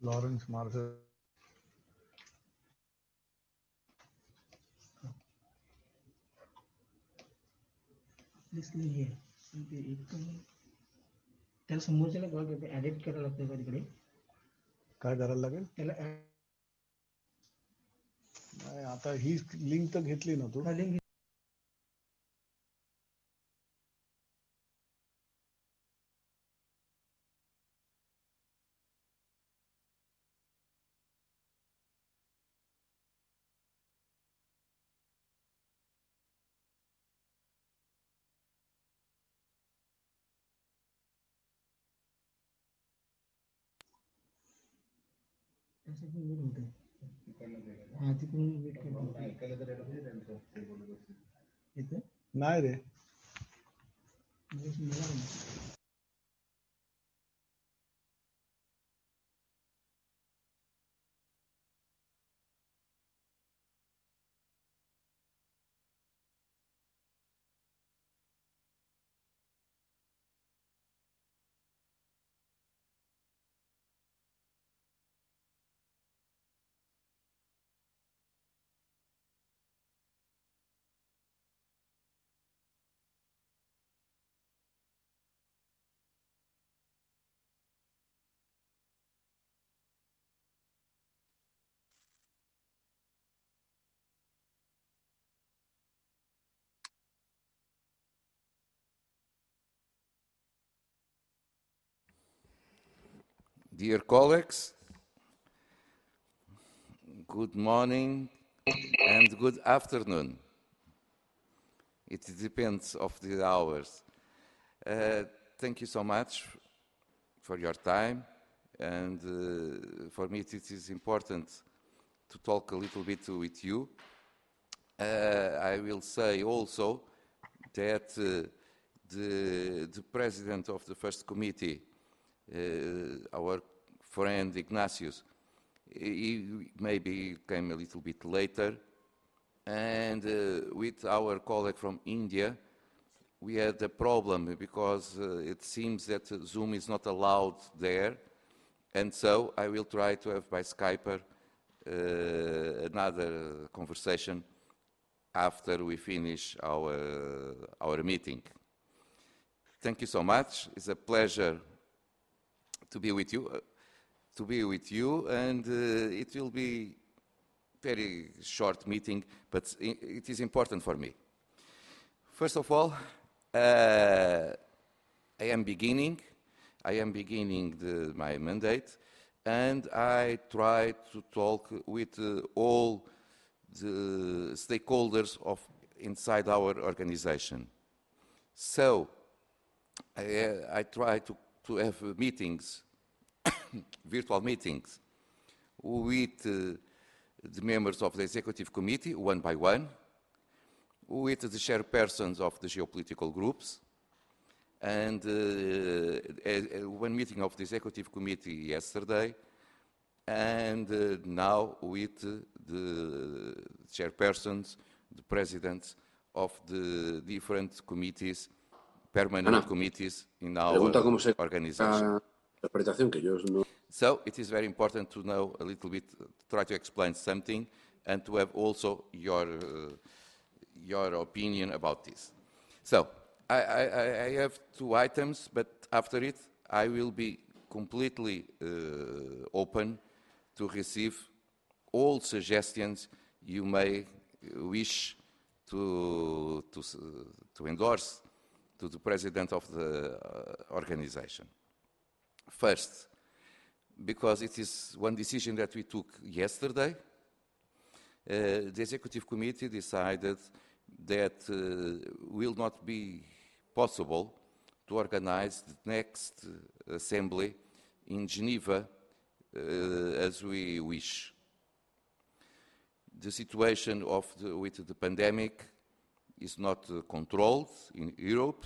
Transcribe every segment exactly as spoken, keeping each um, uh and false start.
Lawrence Marshall. This link here. त्याला समोरच्याला call करते ऍडिट करायला लागतं का तिकडे काय करायला लागेल त्याला नाही आता ही लिंक तर घेतली ना तू लिंक हा तिकडून वेट करतो नाही रे Dear colleagues, good morning and good afternoon. It depends of the hours. Uh, thank you so much for your time, and uh, for me it is important to talk a little bit with you. Uh, I will say also that uh, the, the president of the first committee, uh, our friend Ignatius, he maybe came a little bit later, and uh, with our colleague from India, we had a problem because uh, it seems that Zoom is not allowed there, and so I will try to have by Skype uh, another conversation after we finish our, our meeting. Thank you so much. It's a pleasure to be with you, uh, to be with you, and uh, it will be very short meeting, but it is important for me. First of all, uh, I am beginning, I am beginning the, my mandate, and I try to talk with uh, all the stakeholders of inside our organization. So I, I try to, to have meetings, virtual meetings, with uh, the members of the executive committee, one by one, with the chairpersons of the geopolitical groups, and uh, a, a, one meeting of the executive committee yesterday, and uh, now with uh, the chairpersons, the presidents of the different committees, permanent Ana, committees in our pregunta cómo se organization. la interpretación que yo no. So it is very important to know a little bit, uh, try to explain something, and to have also your uh, your opinion about this. So I, I, I have two items, but after it I will be completely uh, open to receive all suggestions you may wish to, to, to endorse to the president of the uh, organization. First, because it is one decision that we took yesterday, uh, the executive committee decided that uh, will not be possible to organize the next assembly in Geneva uh, as we wish. The situation of the, with the pandemic is not uh, controlled in Europe,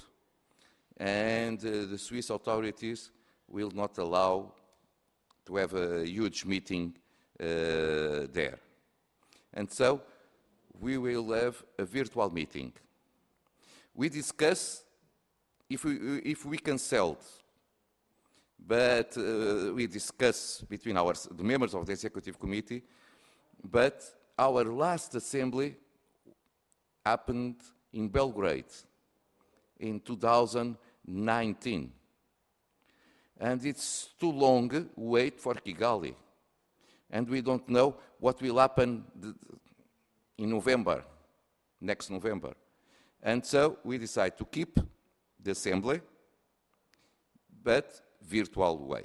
and uh, the Swiss authorities will not allow to have a huge meeting uh, there. And so we will have a virtual meeting. We discuss if we, if we cancel but uh, we discuss between our, the members of the Executive Committee, but our last assembly happened in Belgrade in two thousand nineteen. And it's too long wait for Kigali. And we don't know what will happen in November, next November. And so we decide to keep the assembly, but virtual way.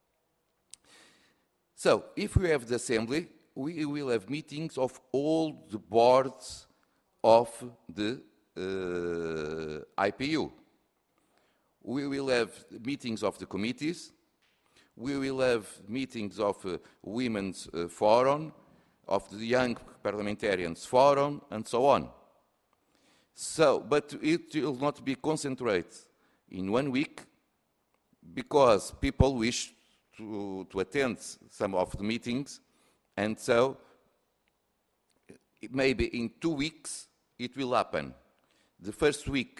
So if we have the assembly, we will have meetings of all the boards of the uh, I P U. We will have meetings of the committees. We will have meetings of uh, Women's uh, Forum, of the Young Parliamentarians Forum, and so on. So, but it will not be concentrated in one week because people wish to, to attend some of the meetings, and so maybe in two weeks it will happen. The first week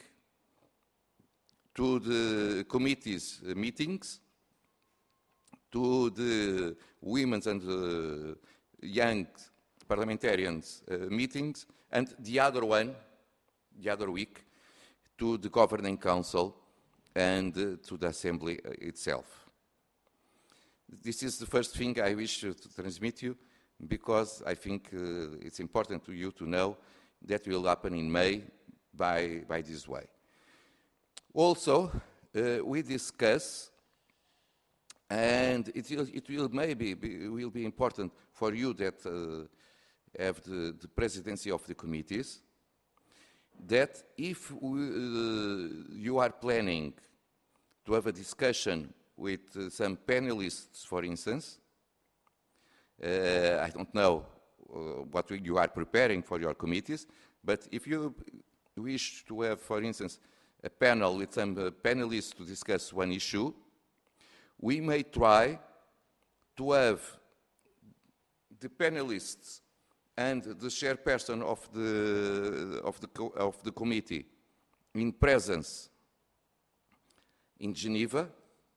to the committees uh, meetings, to the women's and uh, young parliamentarians uh, meetings, and the other one, the other week, to the Governing Council and uh, to the Assembly itself. This is the first thing I wish to transmit you, because I think uh, it's important to you to know that will happen in May by, by this way. Also, uh, we discuss, and it will, it will maybe be, will be important for you that uh, have the, the presidency of the committees, that if we, uh, you are planning to have a discussion with uh, some panelists, for instance, uh, I don't know uh, what you are preparing for your committees, but if you wish to have, for instance, a panel with some uh, panelists to discuss one issue, we may try to have the panelists and the chairperson of the, of the, co of the committee in presence in Geneva,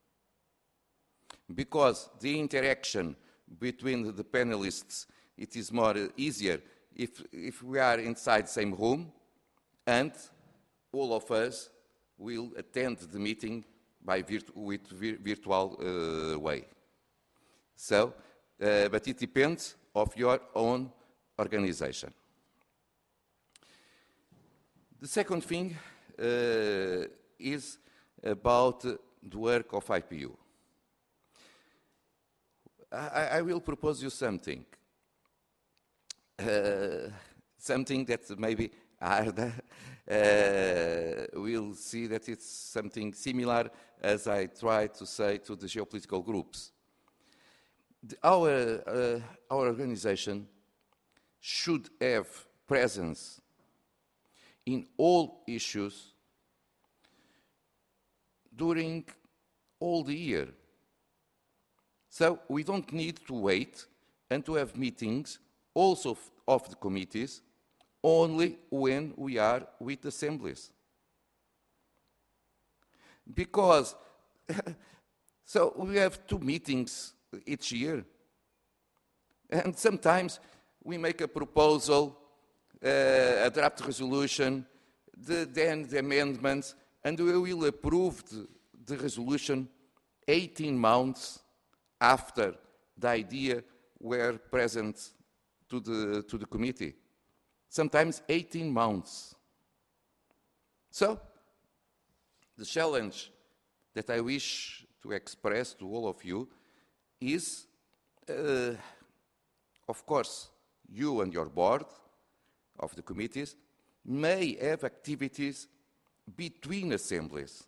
because the interaction between the panelists, it is more uh, easier if, if we are inside the same room, and all of us will attend the meeting by virt with vir virtual uh, way. So, uh, but it depends of your own organization. The second thing uh, is about uh, the work of I P U. I, I will propose you something, uh, something that maybe Arda uh, will see that it's something similar as I try to say to the geopolitical groups. The, our, uh, our organization should have presence in all issues during all the year. So we don't need to wait and to have meetings also of the committees only when we are with assemblies. Because, so we have two meetings each year. And sometimes we make a proposal, uh, a draft resolution, the, then the amendments, and we will approve the, the resolution eighteen months after the idea were present to the, to the committee. Sometimes eighteen months. So, the challenge that I wish to express to all of you is, uh, of course, you and your board of the committees may have activities between assemblies,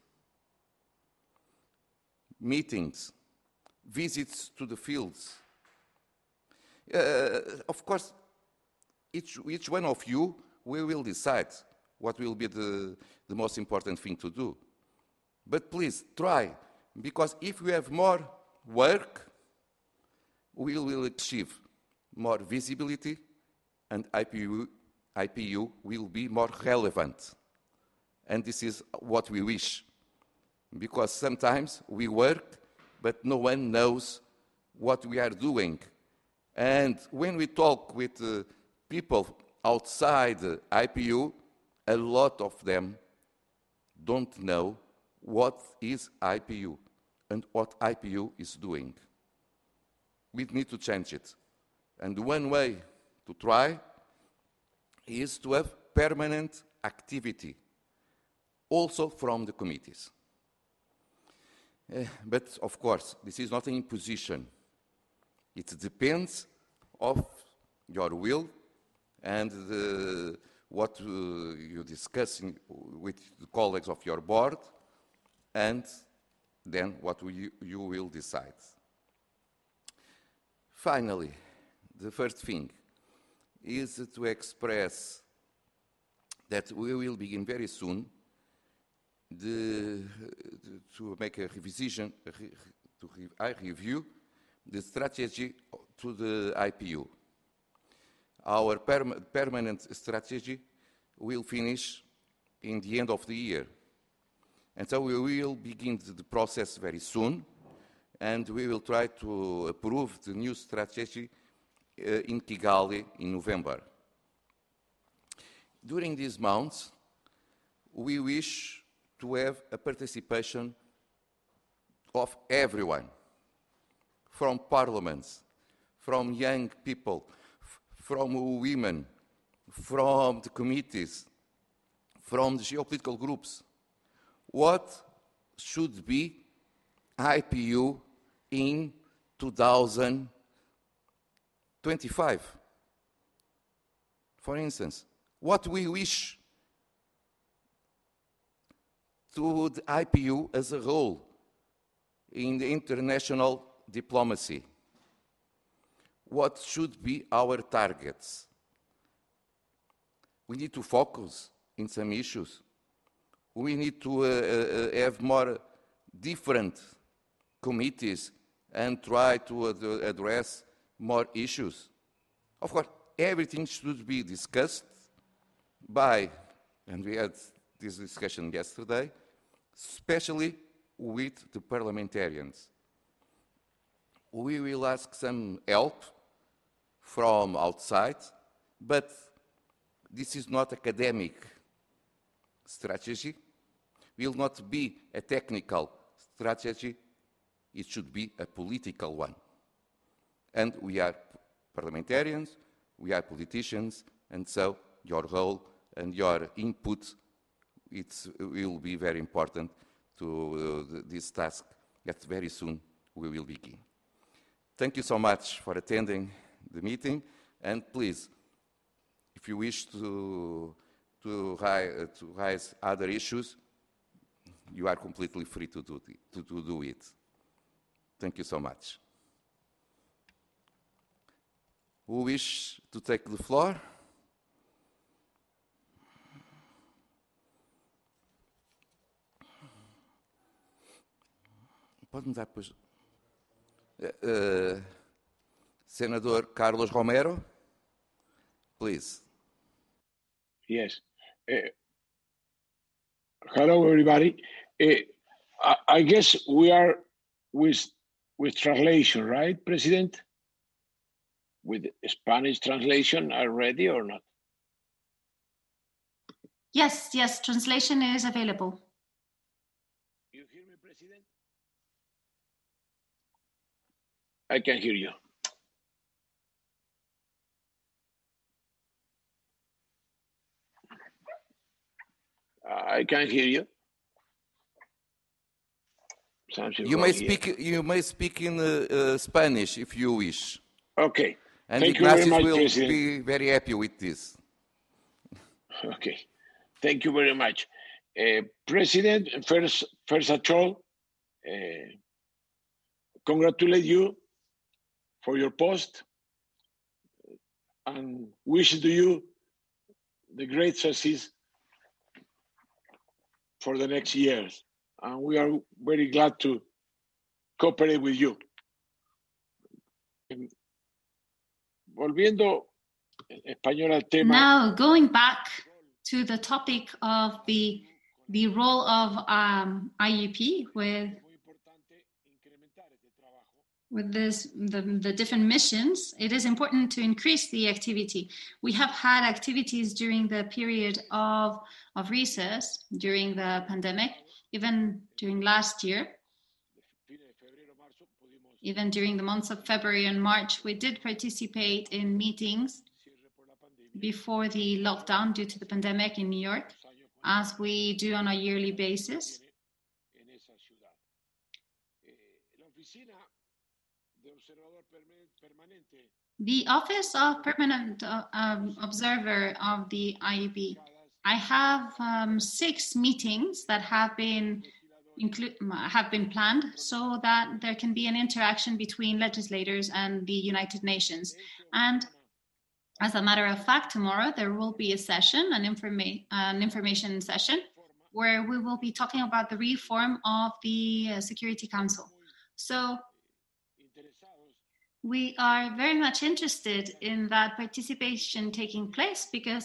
meetings, visits to the fields. Uh, of course, each, each one of you, we will decide what will be the, the most important thing to do. But please, try, because if we have more work, we will achieve more visibility, and I P U, I P U will be more relevant. And this is what we wish, because sometimes we work, but no one knows what we are doing. And when we talk with uh, people outside uh, I P U, a lot of them don't know what is I P U and what I P U is doing. We need to change it. And one way to try is to have permanent activity, also from the committees. Uh, but of course, this is not an imposition. It depends of your will and the, what uh, you discuss in, with the colleagues of your board, and then what you, you will decide. Finally, the first thing is to express that we will begin very soon the, to make a revision, to re, I review the strategy to the I P U. Our perm permanent strategy will finish in the end of the year. And so we will begin the process very soon, and we will try to approve the new strategy uh, in Kigali in November. During these months, we wish to have a participation of everyone, from parliaments, from young people, from women, from the committees, from the geopolitical groups. What should be I P U in two thousand twenty-five? For instance, what we wish to the I P U as a whole in the international diplomacy. What should be our targets? We need to focus in some issues. We need to uh, uh, have more different committees and try to ad address more issues. Of course, everything should be discussed by, and we had this discussion yesterday, especially with the parliamentarians. We will ask some help from outside, but this is not academic strategy. Will not be a technical strategy. It should be a political one. And we are parliamentarians, we are politicians, and so your role and your input it will be very important to uh, this task that very soon we will begin. Thank you so much for attending the meeting, and please, if you wish to, to, ri to raise other issues, you are completely free to do, to, to do it. Thank you so much. Who wish to take the floor? Pode-me dar depois. Uh, Senator Carlos Romero, please. Yes. Uh, hello, everybody. Uh, I, I guess we are with with translation, right, President? With Spanish translation, are ready or not? Yes, yes, translation is available. You hear me, President? I can hear you. I can hear you. Something you may here. speak. You may speak in uh, uh, Spanish if you wish. Okay. And Thank you very Ignatius much, will President. be very happy with this. Okay. Thank you very much, uh, President. First, first of all, uh, congratulate you for your post, and wish to you the great success for the next years. And we are very glad to cooperate with you. Volviendo en español al tema. Now, going back to the topic of the, the role of um, I U P with with this the, the different missions, it is important to increase the activity. We have had activities during the period of, of recess, during the pandemic, even during last year. Even during the months of February and March, we did participate in meetings before the lockdown due to the pandemic in New York, as we do on a yearly basis. The Office of Permanent uh, um, Observer of the I E B, I have um, six meetings that have been include have been planned so that there can be an interaction between legislators and the United Nations. And as a matter of fact, tomorrow there will be a session, an, informa an information session, where we will be talking about the reform of the uh, Security Council. So we are very much interested in that participation taking place, because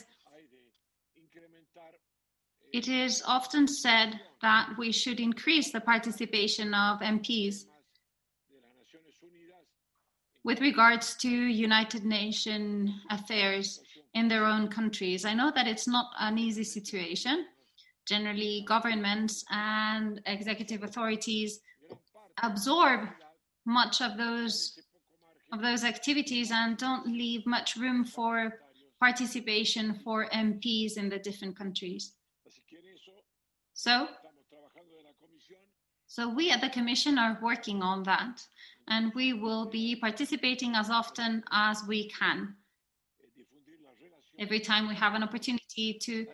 it is often said that we should increase the participation of M Ps with regards to United Nations affairs in their own countries. I know that it's not an easy situation. Generally, governments and executive authorities absorb much of those of those activities and don't leave much room for participation for M Ps in the different countries. So, so we at the Commission are working on that, and we will be participating as often as we can. Every time we have an opportunity to,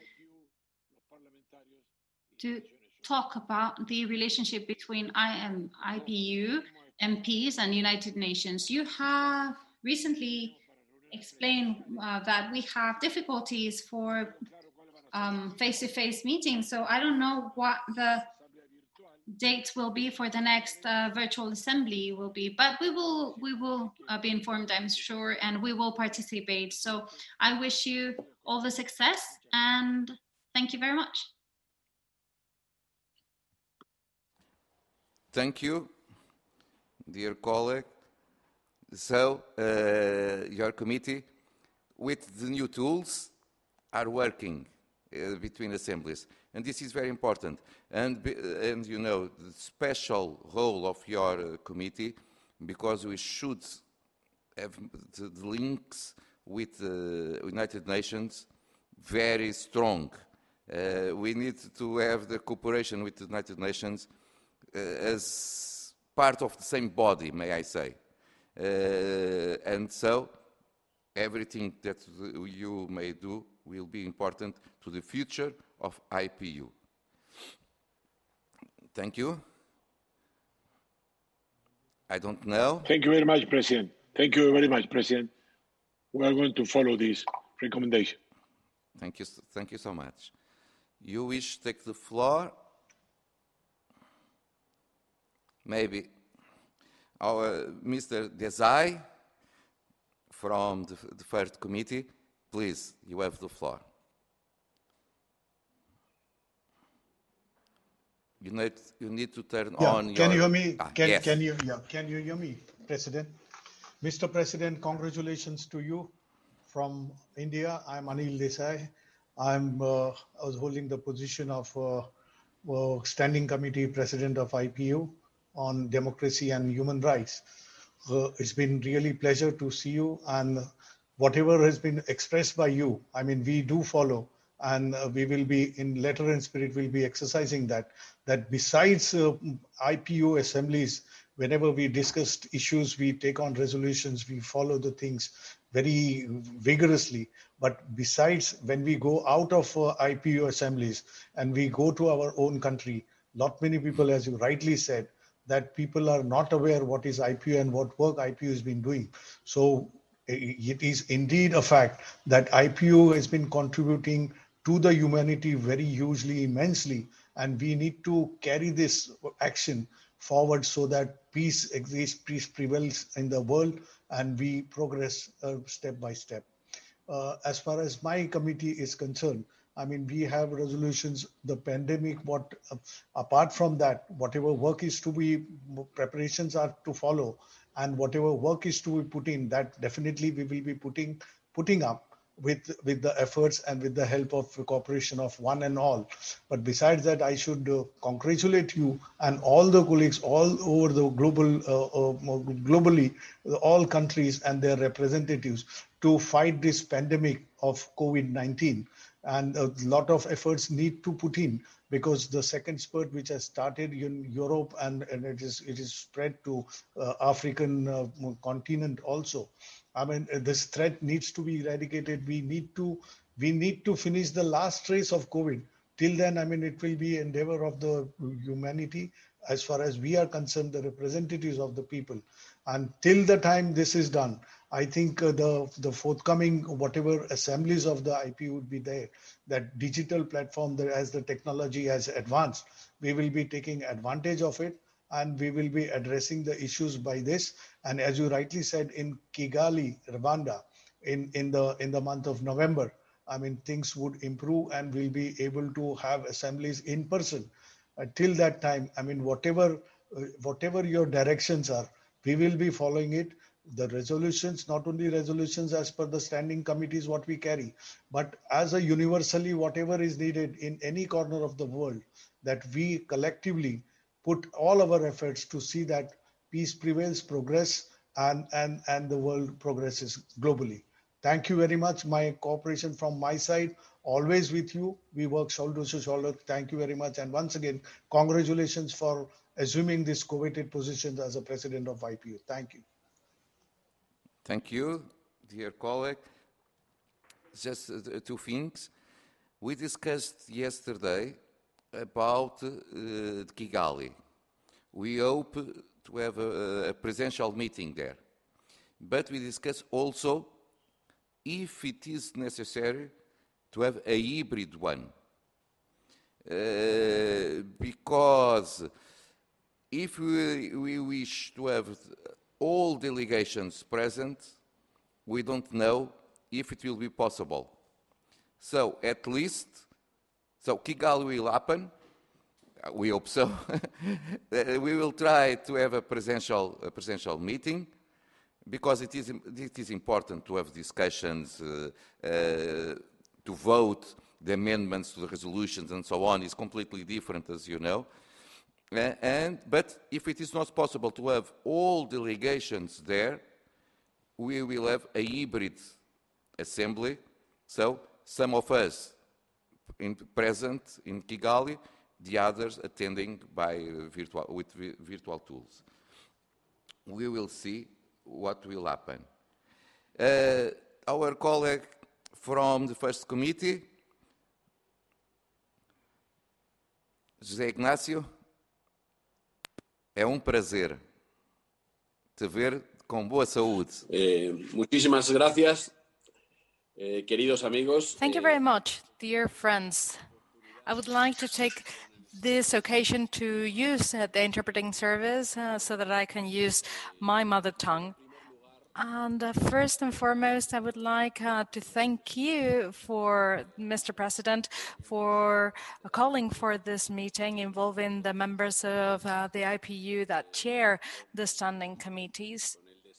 to talk about the relationship between I P U, M Ps, and United Nations. You have recently explained uh, that we have difficulties for um, face-to-face meetings, so I don't know what the date will be for the next uh, virtual assembly will be, but we will we will uh, be informed, I'm sure, and we will participate. So I wish you all the success, and thank you very much. Thank you, dear colleague. So uh, your committee, with the new tools, are working uh, between assemblies. And this is very important. And, and you know, the special role of your uh, committee, because we should have the, the links with the United Nations very strong. Uh, we need to have the cooperation with the United Nations uh, as part of the same body, may I say. Uh, and so everything that you may do will be important to the future of I P U. Thank you. I don't know. Thank you very much, President. Thank you very much, President. We are going to follow this recommendation. Thank you. Thank you so much. You wish to take the floor? Maybe. Our Mister Desai from the, the first committee, please, you have the floor. You need, you need to turn Yeah, on can your... you hear me? Ah, Can, yes. can you, yeah, can you hear me, President? Mister President, congratulations to you from India. I'm Anil Desai. I'm, uh, I was holding the position of uh, uh, Standing Committee President of I P U on Democracy and Human Rights. Uh, it's been really pleasure to see you, and whatever has been expressed by you, I mean, we do follow, and uh, we will be in letter and spirit will be exercising that, that besides uh, I P U assemblies, whenever we discuss issues, we take on resolutions, we follow the things very vigorously. But besides, when we go out of uh, I P U assemblies and we go to our own country, not many people, as you rightly said, that people are not aware what is I P U and what work I P U has been doing. So it is indeed a fact that I P U has been contributing to the humanity very hugely, immensely, and we need to carry this action forward so that peace exists, peace prevails in the world, and we progress uh, step by step. Uh, as far as my committee is concerned, I mean, we have resolutions, the pandemic, what, uh, apart from that, whatever work is to be, preparations are to follow. and whatever work is to be put in, that definitely we will be putting putting up with with the efforts and with the help of the cooperation of one and all. But besides that, I should uh, congratulate you and all the colleagues all over the global uh, uh, globally, all countries and their representatives to fight this pandemic of COVID nineteen. And a lot of efforts need to put in, because the second spurt which has started in Europe and, and it is it is spread to uh, African uh, continent also. I mean, this threat needs to be eradicated. We need to we need to finish the last trace of COVID. Till then, I mean, it will be endeavor of the humanity as far as we are concerned, the representatives of the people. And till the time this is done, I think uh, the the forthcoming whatever assemblies of the I P U would be there, that digital platform that as the technology has advanced, we will be taking advantage of it, and we will be addressing the issues by this. And as you rightly said, in Kigali, Rwanda, in, in the in the month of November, I mean, things would improve and we'll be able to have assemblies in person. Until that time, I mean, whatever uh, whatever your directions are, we will be following it. The resolutions, not only resolutions as per the standing committees what we carry, but as a universally whatever is needed in any corner of the world, that we collectively put all our efforts to see that peace prevails, progress, and, and, and the world progresses globally. Thank you very much. My cooperation from my side, always with you. We work shoulder to shoulder. Thank you very much. And once again, congratulations for assuming this coveted position as a president of I P U. Thank you. Thank you, dear colleague. Just uh, two things. We discussed yesterday about uh, Kigali. We hope to have a, a presential meeting there. But we discussed also if it is necessary to have a hybrid one. Uh, because if we, we wish to have all delegations present, we don't know if it will be possible. So at least, so Kigali will happen, we hope so. We will try to have a presential, a presential meeting, because it is, it is important to have discussions, uh, uh, to vote the amendments to the resolutions and so on. Is completely different, as you know. Uh, and, but if it is not possible to have all delegations there, we will have a hybrid assembly. So some of us in, present in Kigali, the others attending by uh, virtual, with vi virtual tools. We will see what will happen. Uh, our colleague from the first committee, José Ignácio, é um prazer te ver com boa saúde. Eh, muchísimas gracias, eh, queridos amigos. Thank you very much, dear friends. I would like to take this occasion to use uh, the interpreting service uh, so that I can use my mother tongue. And uh, first and foremost, I would like uh, to thank you, for Mister President, for uh, calling for this meeting involving the members of uh, the I P U that chair the standing committees.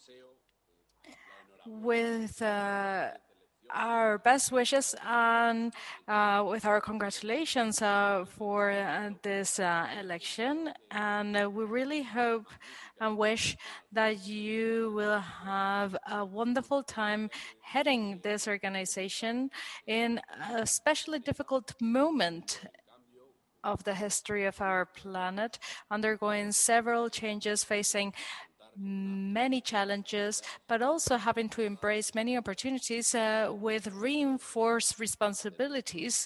With uh, our best wishes and uh, with our congratulations uh, for uh, this uh, election, and uh, we really hope and wish that you will have a wonderful time heading this organization in a especially difficult moment of the history of our planet, undergoing several changes, facing many challenges, but also having to embrace many opportunities uh, with reinforced responsibilities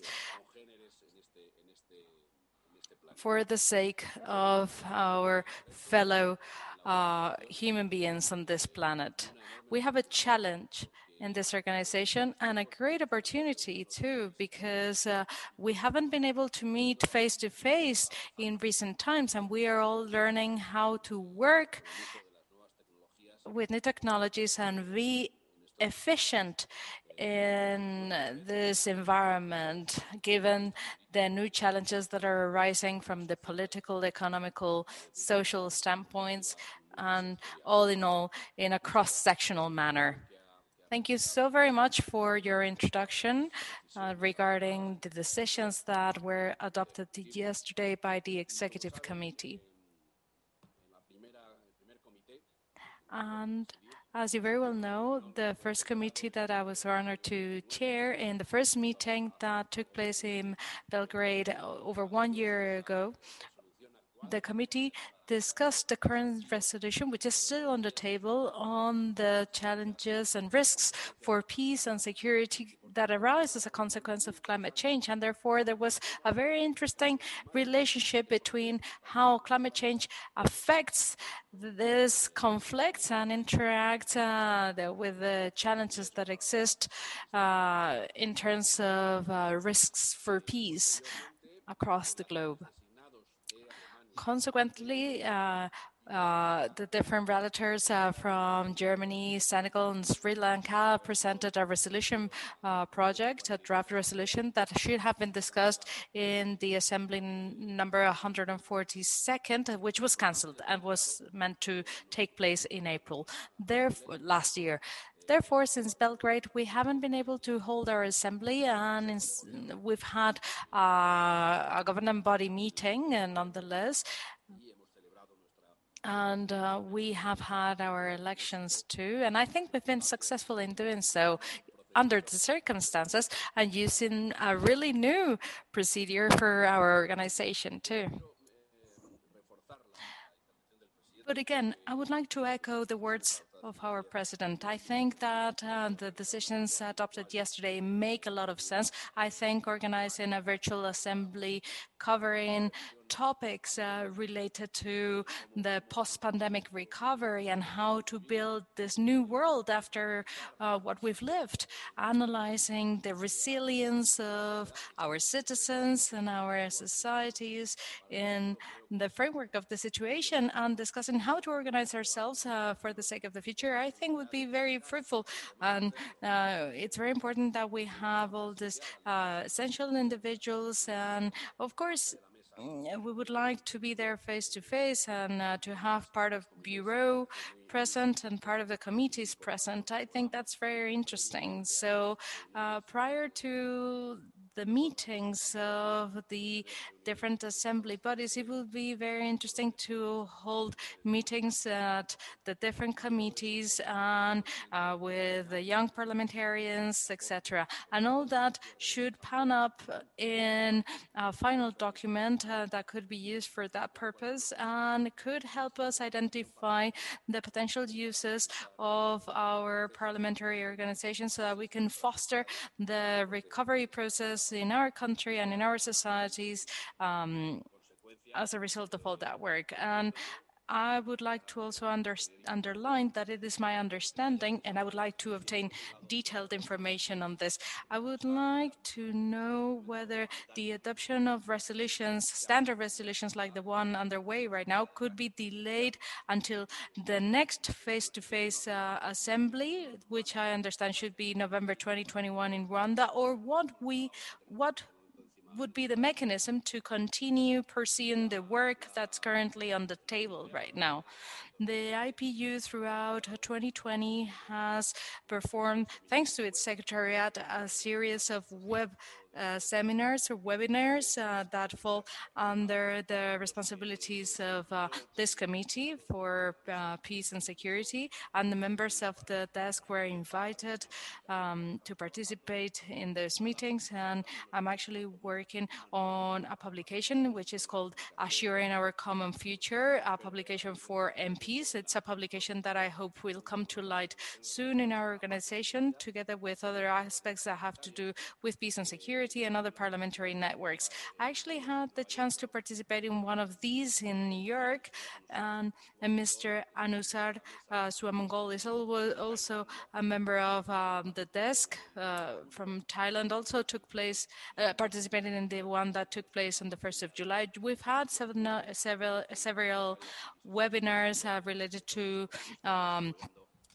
for the sake of our fellow uh, human beings on this planet. We have a challenge in this organization and a great opportunity too, because uh, we haven't been able to meet face to face in recent times, and we are all learning how to work with new technologies and be efficient in this environment, given the new challenges that are arising from the political, economical, social standpoints, and all in all, in a cross-sectional manner. Thank you so very much for your introduction uh, regarding the decisions that were adopted yesterday by the Executive Committee. And as you very well know, the first committee that I was honored to chair in the first meeting that took place in Belgrade over one year ago, the committee discussed the current resolution, which is still on the table, on the challenges and risks for peace and security that arise as a consequence of climate change. And therefore, there was a very interesting relationship between how climate change affects this conflict and interacts uh, with the challenges that exist uh, in terms of uh, risks for peace across the globe. Consequently, uh, uh, the different relators uh, from Germany, Senegal, and Sri Lanka presented a resolution uh, project, a draft resolution that should have been discussed in the Assembly number one hundred forty-second, which was cancelled and was meant to take place in April therefore, last year. Therefore, since Belgrade, we haven't been able to hold our assembly, and we've had uh, a governing body meeting, and nonetheless, and uh, we have had our elections too, and I think we've been successful in doing so under the circumstances and using a really new procedure for our organization too. But again, I would like to echo the words of our president. I think that uh, the decisions adopted yesterday make a lot of sense. I think organizing a virtual assembly covering topics uh, related to the post-pandemic recovery and how to build this new world after uh, what we've lived, analyzing the resilience of our citizens and our societies in the framework of the situation, and discussing how to organize ourselves uh, for the sake of the future, I think would be very fruitful. And uh, it's very important that we have all these uh, essential individuals, and of course, we would like to be there face to face and uh, to have part of Bureau present and part of the committees present. I think that's very interesting. So uh, prior to the meetings of the different assembly bodies, it will be very interesting to hold meetings at the different committees and uh, with the young parliamentarians, et cetera. And all that should pan up in a final document uh, that could be used for that purpose and could help us identify the potential uses of our parliamentary organization so that we can foster the recovery process in our country and in our societies um, as a result of all that work. And I would like to also under, underline that it is my understanding, and I would like to obtain detailed information on this. I would like to know whether the adoption of resolutions, standard resolutions like the one underway right now, could be delayed until the next face-to-face uh, assembly, which I understand should be November twenty twenty-one in Rwanda, or what we, what would be the mechanism to continue pursuing the work that's currently on the table right now. The I P U throughout twenty twenty has performed, thanks to its secretariat, a series of web uh, seminars or webinars uh, that fall under the responsibilities of uh, this committee for uh, peace and security, and the members of the desk were invited um, to participate in those meetings. And I'm actually working on a publication which is called Assuring Our Common Future, a publication for M Ps. It's a publication that I hope will come to light soon in our organization, together with other aspects that have to do with peace and security and other parliamentary networks. I actually had the chance to participate in one of these in New York, um, and Mister Anusar uh, Suamongol is also a member of um, the desk uh, from Thailand, also took place, uh, participated in the one that took place on the first of July. We've had several, several, several webinars uh, related to um,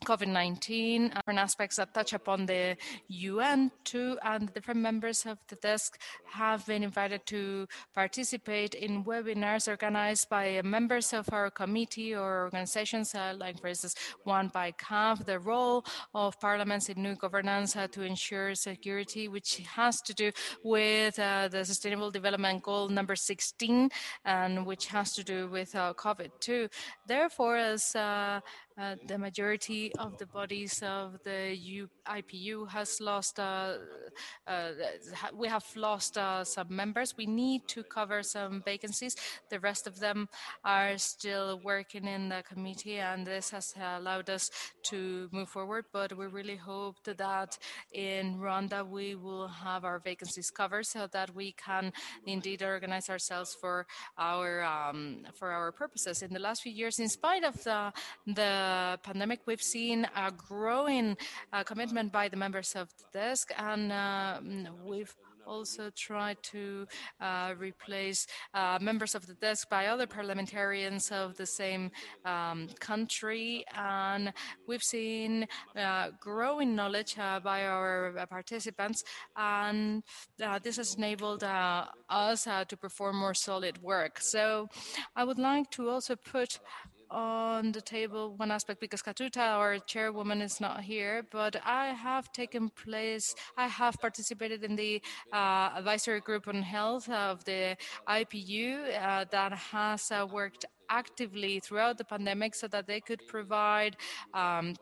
COVID nineteen, different aspects that touch upon the U N too, and the different members of the desk have been invited to participate in webinars organized by members of our committee or organizations, uh, like for instance, one by C A F, the role of parliaments in new governance uh, to ensure security, which has to do with uh, the Sustainable Development Goal number sixteen, and which has to do with uh, COVID too. Therefore, as uh, Uh, the majority of the bodies of the U I P U has lost, uh, uh, we have lost uh, some members. We need to cover some vacancies. The rest of them are still working in the committee, and this has allowed us to move forward. But we really hope that in Rwanda we will have our vacancies covered so that we can indeed organize ourselves for our um, for our purposes. In the last few years, in spite of the the pandemic, we've seen a growing uh, commitment by the members of the desk, and uh, we've also tried to uh, replace uh, members of the desk by other parliamentarians of the same um, country, and we've seen uh, growing knowledge uh, by our uh, participants, and uh, this has enabled uh, us uh, to perform more solid work. So I would like to also put on the table one aspect, because Katuta, our chairwoman, is not here, but I have taken place, I have participated in the uh, advisory group on health of the I P U uh, that has uh, worked actively throughout the pandemic so that they could provide um,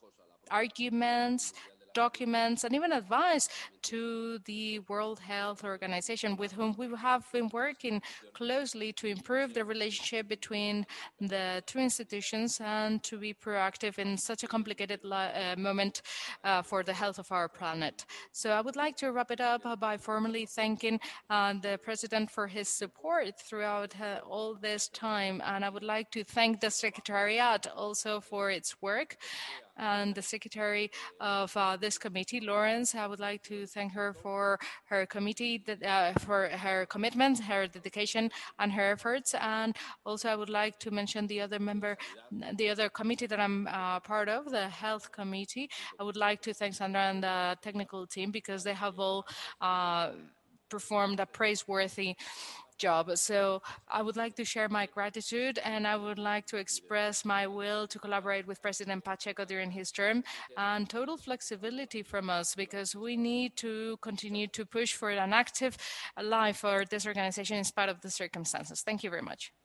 arguments, documents, and even advice to the World Health Organization, with whom we have been working closely to improve the relationship between the two institutions and to be proactive in such a complicated uh, moment uh, for the health of our planet. So I would like to wrap it up by formally thanking uh, the President for his support throughout uh, all this time, and I would like to thank the Secretariat also for its work, and the Secretary of uh, this committee, Lawrence. I would like to thank her for her committee, that, uh, for her commitment, her dedication, and her efforts. And also, I would like to mention the other member, the other committee that I'm uh, part of, the Health Committee. I would like to thank Sandra and the technical team, because they have all uh, performed a praiseworthy job. So I would like to share my gratitude, and I would like to express my will to collaborate with President Pacheco during his term, and total flexibility from us, because we need to continue to push for an active life for this organization in spite of the circumstances. Thank you very much.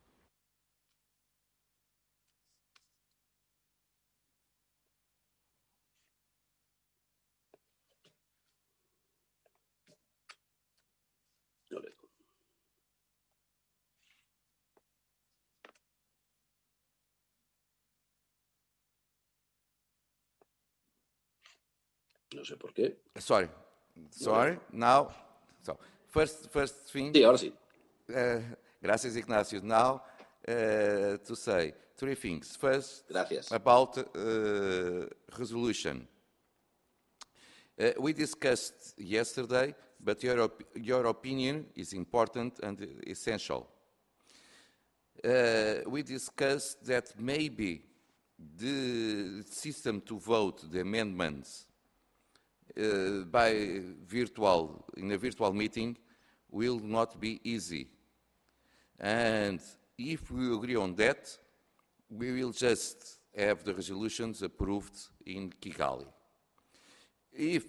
No sé por qué. Sorry. Sorry. Now, so first, first thing. Sí, ahora sí. Uh, gracias, Ignacio. Now, uh, to say three things. First, Gracias. about uh, resolution. Uh, we discussed yesterday, but your, op your opinion is important and essential. Uh, we discussed that maybe the system to vote the amendments Uh, by virtual, in a virtual meeting, will not be easy. And if we agree on that, we will just have the resolutions approved in Kigali. If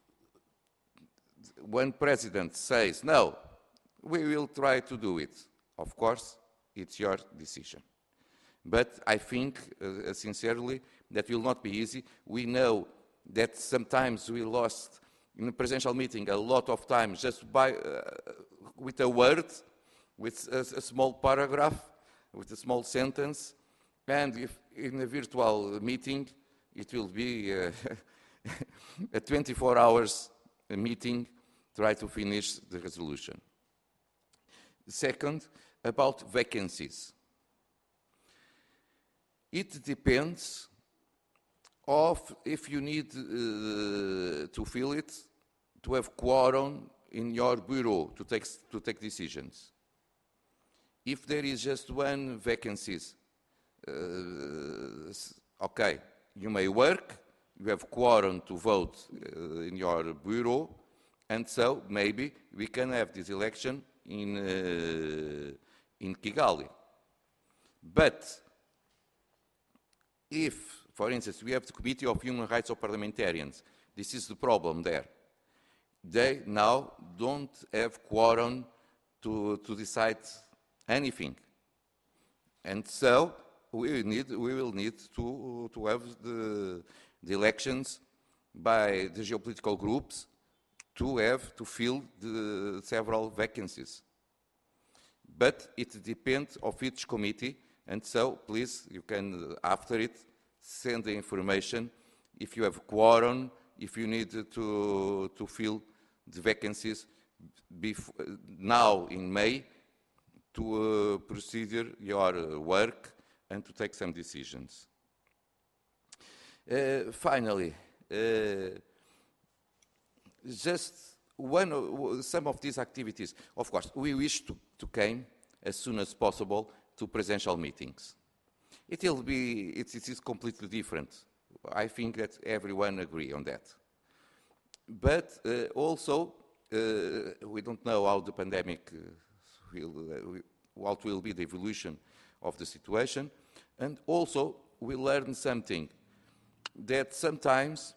one president says, no, we will try to do it, of course, it's your decision. But I think, uh, sincerely, that will not be easy. We know that sometimes we lost in a presidential meeting a lot of time just by uh, with a word, with a, a small paragraph, with a small sentence, and if in a virtual meeting it will be uh, a twenty-four hours meeting, try to finish the resolution. Second, about vacancies. It depends of if you need uh, to fill it, to have quorum in your bureau to take, to take decisions. If there is just one vacancy, uh, okay, you may work, you have quorum to vote uh, in your bureau, and so maybe we can have this election in, uh, in Kigali. But if, for instance, we have the Committee of Human Rights of Parliamentarians, this is the problem there. They now don't have quorum to, to decide anything. And so we, need, we will need to, to have the, the elections by the geopolitical groups to have to fill the several vacancies. But it depends of each committee, and so please, you can, after it, send the information if you have quorum, if you need to, to fill the vacancies before, now in May, to uh, proceed your uh, work and to take some decisions. Uh, finally, uh, just one of, some of these activities, of course, we wish to, to come as soon as possible to presidential meetings. It will be, it, it is completely different. I think that everyone agree on that. But uh, also, uh, we don't know how the pandemic uh, will, uh, what will be the evolution of the situation. And also, we learn something, that sometimes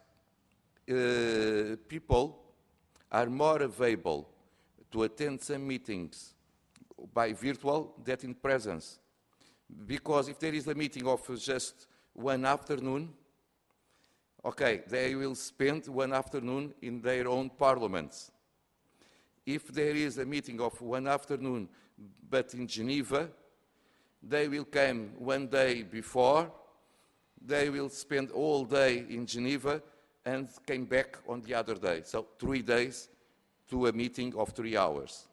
uh, people are more available to attend some meetings by virtual than in presence. Because if there is a meeting of just one afternoon, okay, they will spend one afternoon in their own parliaments. If there is a meeting of one afternoon, but in Geneva, they will come one day before, they will spend all day in Geneva and came back on the other day. So three days to a meeting of three hours.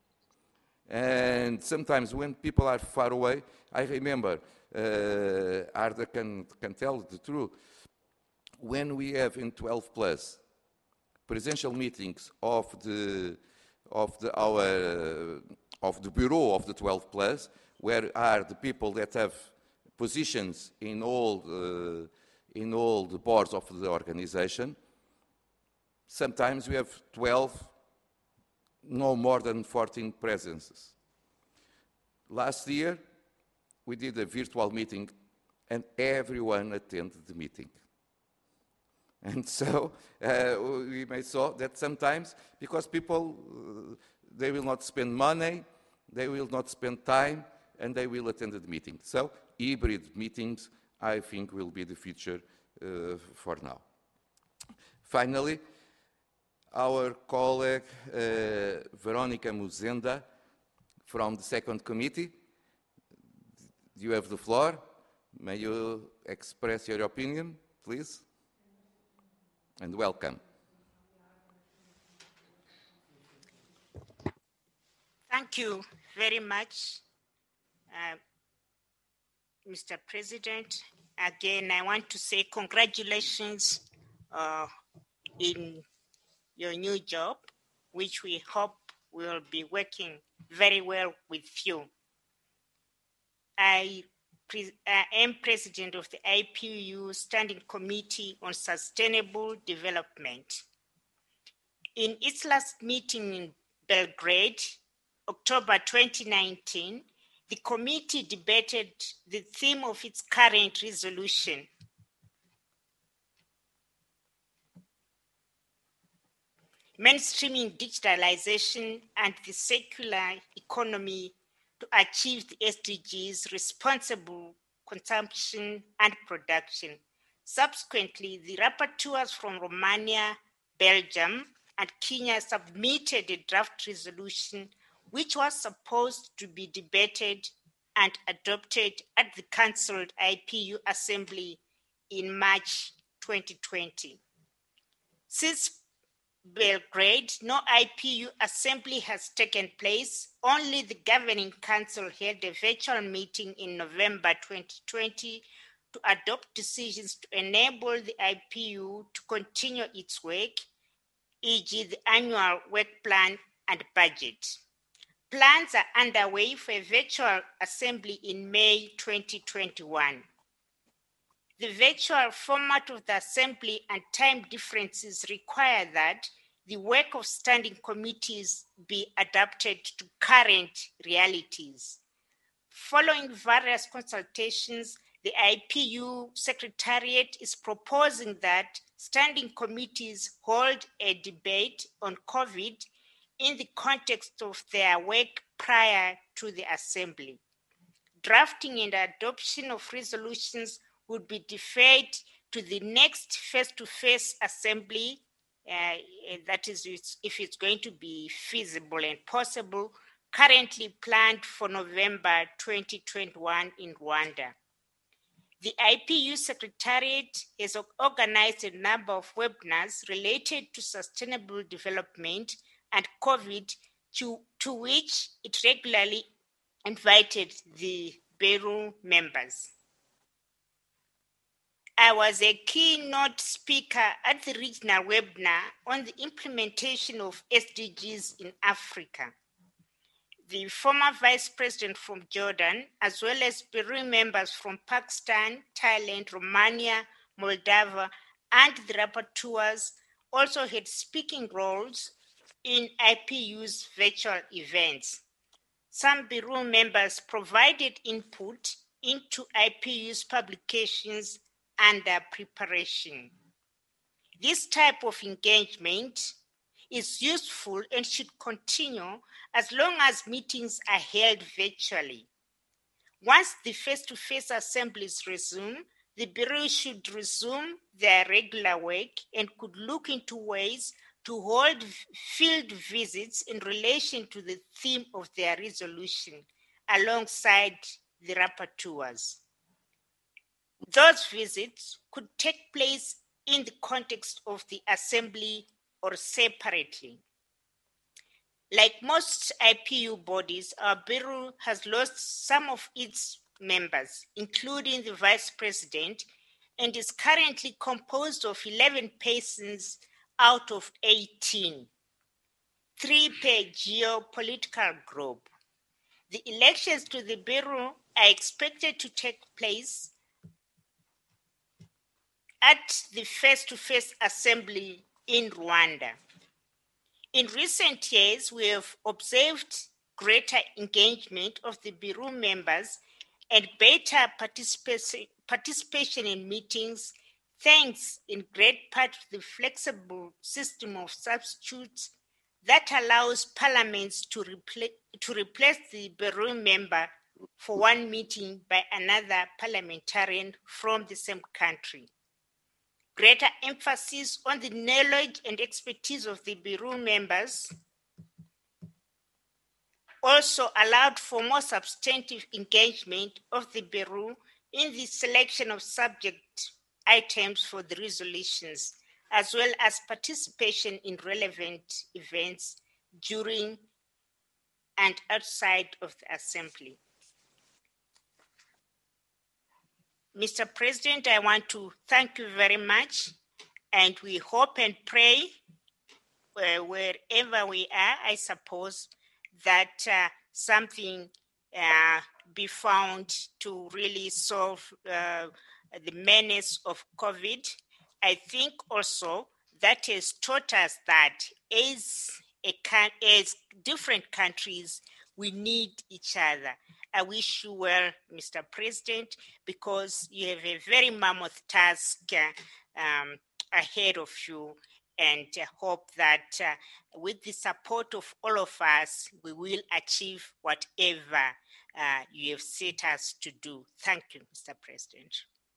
And sometimes when people are far away, I remember, uh, Arda can, can tell the truth, when we have in twelve plus presidential meetings of the, of the, our, uh, of the bureau of the twelve plus, where are the people that have positions in all, uh, in all the boards of the organization, sometimes we have twelve, no more than fourteen presences. Last year, we did a virtual meeting and everyone attended the meeting. And so uh, we may saw that sometimes, because people, uh, they will not spend money, they will not spend time, and they will attend the meeting. So hybrid meetings, I think, will be the future uh, for now. Finally, our colleague, uh, Veronica Muzenda, from the second committee. You have the floor. May you express your opinion, please? And welcome. Thank you very much, uh, Mister President. Again, I want to say congratulations uh, in your new job, which we hope will be working very well with you. I, pre I am president of the I P U Standing Committee on Sustainable Development. In its last meeting in Belgrade, October twenty nineteen, the committee debated the theme of its current resolution, mainstreaming digitalization and the circular economy to achieve the S D Gs, responsible consumption and production. Subsequently, the rapporteurs from Romania, Belgium, and Kenya submitted a draft resolution which was supposed to be debated and adopted at the cancelled I P U Assembly in March twenty twenty. Since Belgrade, no I P U assembly has taken place. Only the Governing Council held a virtual meeting in November twenty twenty to adopt decisions to enable the I P U to continue its work, for example the annual work plan and budget. Plans are underway for a virtual assembly in May twenty twenty-one. The virtual format of the assembly and time differences require that the work of standing committees be adapted to current realities. Following various consultations, the I P U Secretariat is proposing that standing committees hold a debate on COVID in the context of their work prior to the assembly. Drafting and adoption of resolutions would be deferred to the next face-to-face assembly, uh, that is, if it's going to be feasible and possible, currently planned for November twenty twenty-one in Rwanda. The I P U Secretariat has organized a number of webinars related to sustainable development and COVID, to, to which it regularly invited the Beru members. I was a keynote speaker at the regional webinar on the implementation of S D Gs in Africa. The former vice president from Jordan, as well as Beru members from Pakistan, Thailand, Romania, Moldova, and the rapporteurs also had speaking roles in I P U's virtual events. Some Beru members provided input into I P U's publications under preparation. This type of engagement is useful and should continue as long as meetings are held virtually. Once the face-to-face assemblies resume, the Bureau should resume their regular work and could look into ways to hold field visits in relation to the theme of their resolution alongside the rapporteurs. Those visits could take place in the context of the assembly or separately. Like most I P U bodies, our Bureau has lost some of its members, including the vice president, and is currently composed of eleven persons out of eighteen, three per geopolitical group. The elections to the Bureau are expected to take place at the face-to-face assembly in Rwanda. In recent years, we have observed greater engagement of the Bureau members and better participation, participation in meetings, thanks in great part to the flexible system of substitutes that allows parliaments to, repl- to replace the Bureau member for one meeting by another parliamentarian from the same country. Greater emphasis on the knowledge and expertise of the Bureau members also allowed for more substantive engagement of the Bureau in the selection of subject items for the resolutions, as well as participation in relevant events during and outside of the Assembly. Mister President, I want to thank you very much, and we hope and pray uh, wherever we are, I suppose, that uh, something uh, be found to really solve uh, the menace of COVID. I think also that has taught us that as, a, as different countries, we need each other. I wish you well, Mister President, because you have a very mammoth task uh, um, ahead of you, and uh, hope that uh, with the support of all of us, we will achieve whatever uh, you have set us to do. Thank you, Mister President.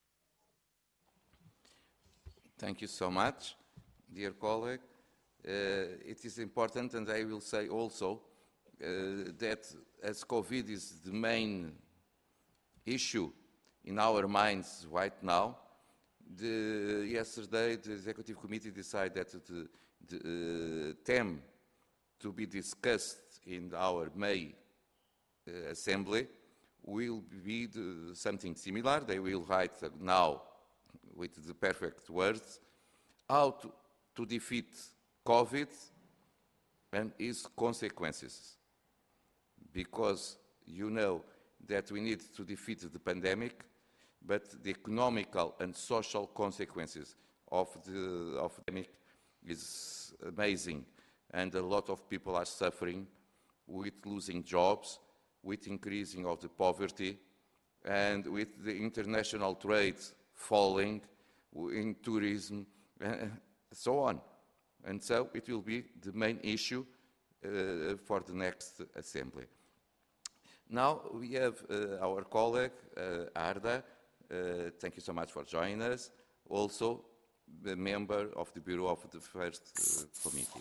Thank you so much, dear colleague. Uh, it is important, and I will say also, Uh, that as COVID is the main issue in our minds right now, the, yesterday the Executive Committee decided that the, the uh, theme to be discussed in our May uh, Assembly will be the, something similar. They will write uh, now with the perfect words how to, to defeat COVID and its consequences. Because you know that we need to defeat the pandemic, but the economical and social consequences of the of the pandemic is amazing, and a lot of people are suffering with losing jobs, with increasing of the poverty, and with the international trade falling, in tourism, and so on. And so it will be the main issue uh, for the next assembly. Now we have uh, our colleague, uh, Arda. Uh, thank you so much for joining us. Also, the member of the Bureau of the First uh, Committee.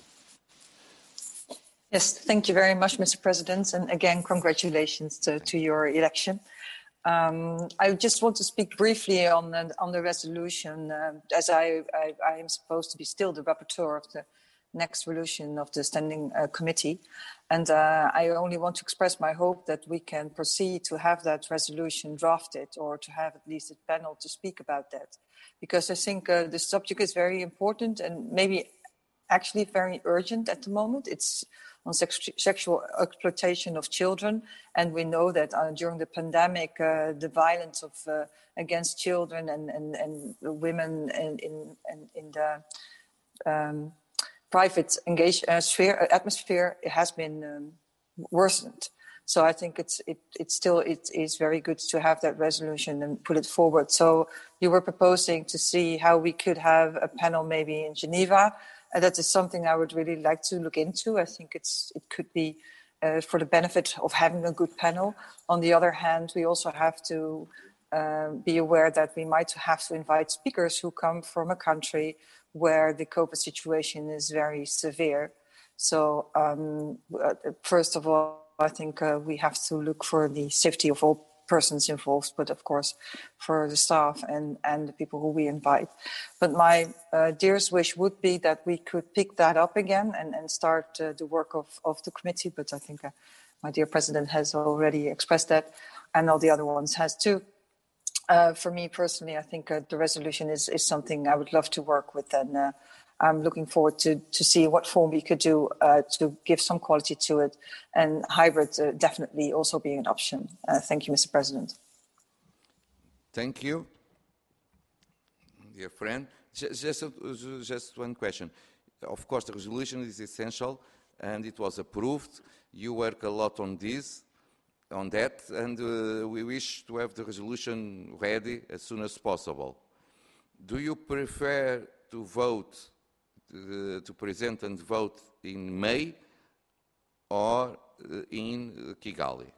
Yes, thank you very much, Mister President. And again, congratulations to, to your election. Um, I just want to speak briefly on the, on the resolution, uh, as I, I, I am supposed to be still the rapporteur of the next resolution of the Standing uh, Committee. And uh, I only want to express my hope that we can proceed to have that resolution drafted, or to have at least a panel to speak about that. Because I think uh, the subject is very important and maybe actually very urgent at the moment. It's on sex sexual exploitation of children. And we know that uh, during the pandemic, uh, the violence of uh, against children and, and, and women in, in, in the um, private engage, uh, sphere, atmosphere, it has been um, worsened. So I think it's it it's still it is very good to have that resolution and put it forward. So you were proposing to see how we could have a panel maybe in Geneva. And that is something I would really like to look into. I think it's it could be uh, for the benefit of having a good panel. On the other hand, we also have to uh, be aware that we might have to invite speakers who come from a country where the COVID situation is very severe. So um, first of all, I think uh, we have to look for the safety of all persons involved, but of course for the staff and, and the people who we invite. But my uh, dearest wish would be that we could pick that up again and, and start uh, the work of, of the committee. But I think uh, my dear president has already expressed that, and all the other ones has too. Uh, for me personally, I think uh, the resolution is, is something I would love to work with, and uh, I'm looking forward to, to see what form we could do uh, to give some quality to it, and hybrid uh, definitely also being an option. Uh, thank you, Mister President. Thank you, dear friend. Just, just, just one question. Of course, the resolution is essential, and it was approved. You work a lot on this, on that, and uh, we wish to have the resolution ready as soon as possible. Do you prefer to vote, uh, to present and vote in May or uh, in Kigali?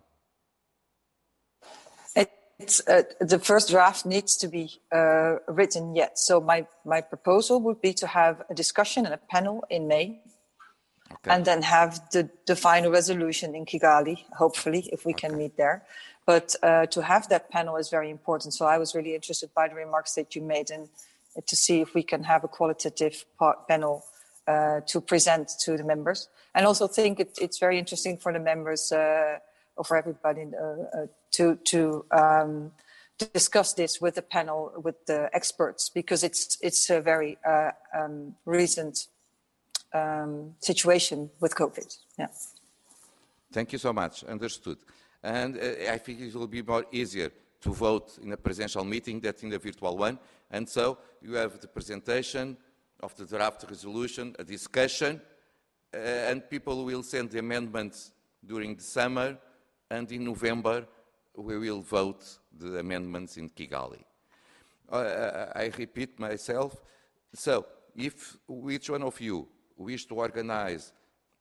It's, uh, the first draft needs to be uh, written yet. So my, my proposal would be to have a discussion and a panel in May. Okay. And then have the, the final resolution in Kigali, hopefully, if we can okay. meet there. But uh, to have that panel is very important. So I was really interested by the remarks that you made, and to see if we can have a qualitative part panel uh, to present to the members. And also think it, it's very interesting for the members, uh, or for everybody, uh, uh, to, to, um, to discuss this with the panel, with the experts, because it's, it's a very uh, um, recent Um, situation with COVID. Yeah. Thank you so much. Understood. And uh, I think it will be more easier to vote in a presential meeting than in a virtual one. And so you have the presentation of the draft resolution, a discussion, uh, and people will send the amendments during the summer, and in November we will vote the amendments in Kigali. Uh, I repeat myself. So if which one of you wish to organize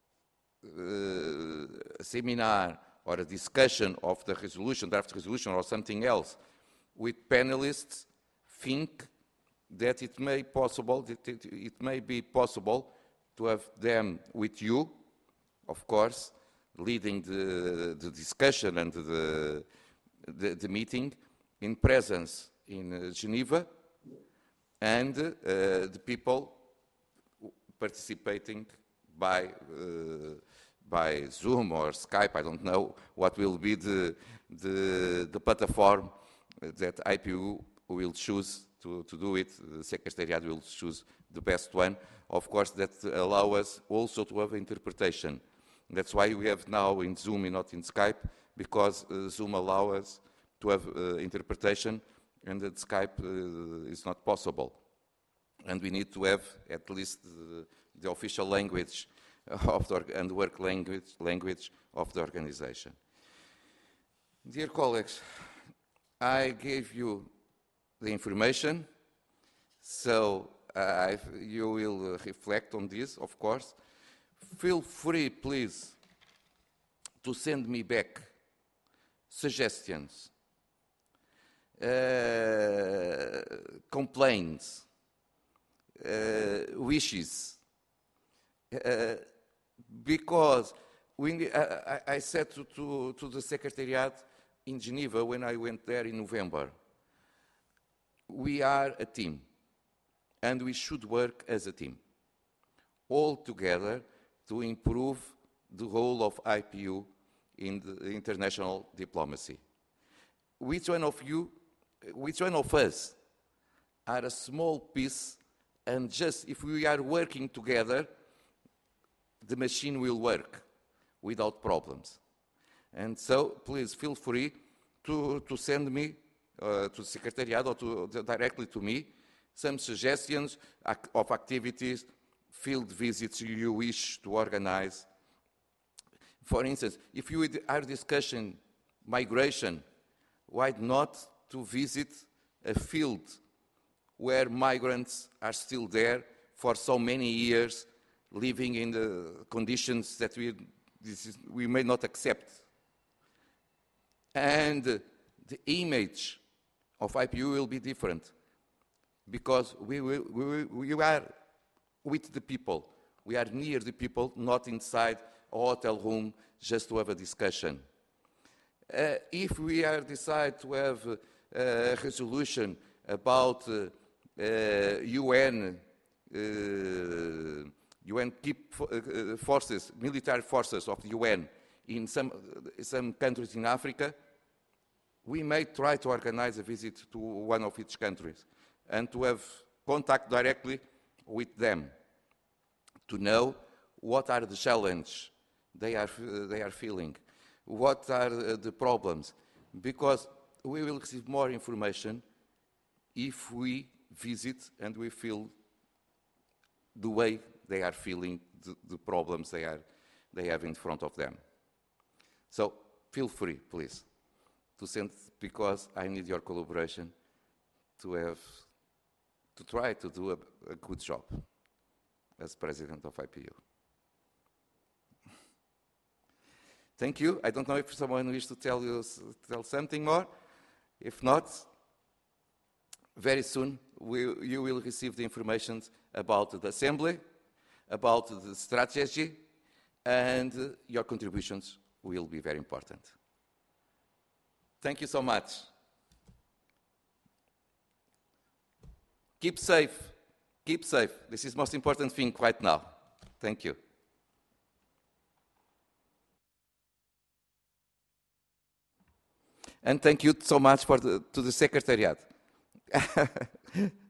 uh, a seminar or a discussion of the resolution, draft resolution or something else with panelists, think that it may possible, that it, it may be possible to have them with you, of course, leading the, the discussion and the, the, the meeting in presence in uh, Geneva, and uh, the people participating by uh, by Zoom or Skype. I don't know what will be the the, the platform that I P U will choose to, to do it. The Secretariat will choose the best one. Of course, that allow us also to have interpretation. That's why we have now in Zoom and not in Skype, because uh, Zoom allows us to have uh, interpretation and that Skype uh, is not possible. And we need to have at least the, the official language of the, and work language, language of the organization. Dear colleagues, I gave you the information, so uh, you will uh, reflect on this, of course. Feel free, please, to send me back suggestions, uh, complaints, uh, wishes, uh, because we, uh, I, I said to, to, to the Secretariat in Geneva when I went there in November, we are a team, and we should work as a team, all together to improve the role of I P U in the international diplomacy. Which one of you, which one of us are a small piece, and just if we are working together, the machine will work without problems. And so please feel free to, to send me uh, to the Secretariat or to, to directly to me some suggestions of activities, field visits you wish to organize. For instance, if you are discussing migration, why not to visit a field where migrants are still there for so many years, living in the conditions that we, this is, we may not accept. And the image of I P U will be different because we, will, we, will, we are with the people. We are near the people, not inside a hotel room just to have a discussion. Uh, if we are decide to have uh, a resolution about uh, uh, U N, uh, U N keep uh, forces, military forces of the U N in some, uh, some countries in Africa, we may try to organize a visit to one of each countries and to have contact directly with them to know what are the challenges they are, uh, they are feeling, what are uh, the problems, because we will receive more information if we visit and we feel the way they are feeling the, the problems they, are, they have in front of them. So feel free, please, to send, because I need your collaboration to have, to try to do a, a good job as president of I P U. Thank you. I don't know if someone wishes to tell you tell something more. If not, very soon we, you will receive the information about the assembly, about the strategy, and uh, your contributions will be very important. Thank you so much. Keep safe. Keep safe. This is the most important thing right now. Thank you. And thank you so much for the, to the Secretariat.